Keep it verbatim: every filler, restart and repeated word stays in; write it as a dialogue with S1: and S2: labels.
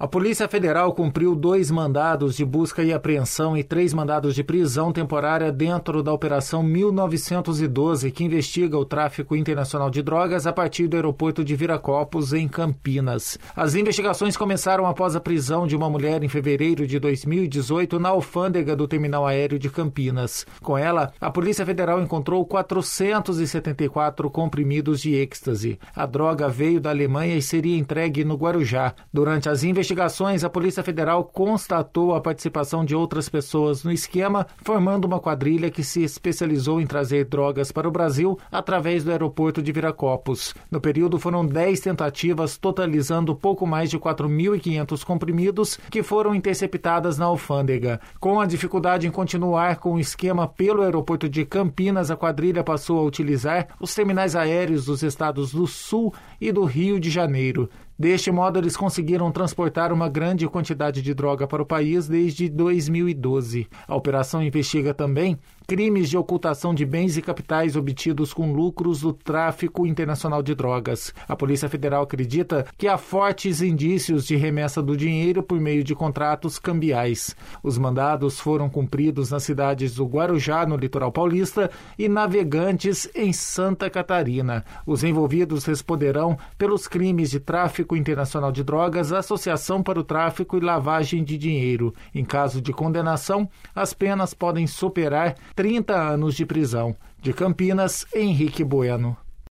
S1: A Polícia Federal cumpriu dois mandados de busca e apreensão e três mandados de prisão temporária dentro da Operação mil novecentos e doze, que investiga o tráfico internacional de drogas a partir do aeroporto de Viracopos, em Campinas. As investigações começaram após a prisão de uma mulher em fevereiro de dois mil e dezoito na alfândega do terminal aéreo de Campinas. Com ela, a Polícia Federal encontrou quatrocentos e setenta e quatro comprimidos de êxtase. A droga veio da Alemanha e seria entregue no Guarujá. Durante as investigações, investigações, a Polícia Federal constatou a participação de outras pessoas no esquema, formando uma quadrilha que se especializou em trazer drogas para o Brasil através do aeroporto de Viracopos. No período, foram dez tentativas, totalizando pouco mais de quatro mil e quinhentos comprimidos que foram interceptadas na alfândega. Com a dificuldade em continuar com o esquema pelo aeroporto de Campinas, a quadrilha passou a utilizar os terminais aéreos dos estados do Sul e do Rio de Janeiro. Deste modo, eles conseguiram transportar uma grande quantidade de droga para o país desde dois mil e doze. A operação investiga também crimes de ocultação de bens e capitais obtidos com lucros do tráfico internacional de drogas. A Polícia Federal acredita que há fortes indícios de remessa do dinheiro por meio de contratos cambiais. Os mandados foram cumpridos nas cidades do Guarujá, no litoral paulista, e Navegantes, em Santa Catarina. Os envolvidos responderão pelos crimes de tráfico internacional de drogas, associação para o tráfico e lavagem de dinheiro. Em caso de condenação, as penas podem superar trinta anos de prisão. De Campinas, Henrique Bueno.